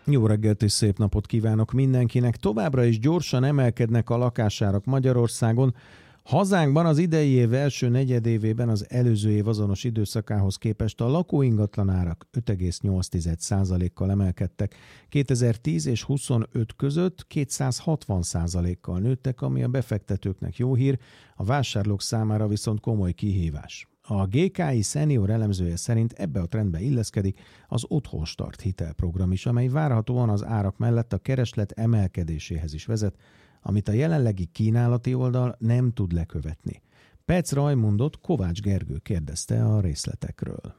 Jó reggelt és szép napot kívánok mindenkinek. Továbbra is gyorsan emelkednek a lakásárak Magyarországon. Hazánkban az idei év első negyedévében az előző év azonos időszakához képest a lakóingatlanárak 5,8%-kal emelkedtek. 2010 és 25 között 260%-kal nőttek, ami a befektetőknek jó hír, a vásárlók számára viszont komoly kihívás. A GKI Senior elemzője szerint ebbe a trendbe illeszkedik az Otthonstart hitelprogram is, amely várhatóan az árak mellett a kereslet emelkedéséhez is vezet, amit a jelenlegi kínálati oldal nem tud lekövetni. Pec Rajmundot Kovács Gergő kérdezte a részletekről.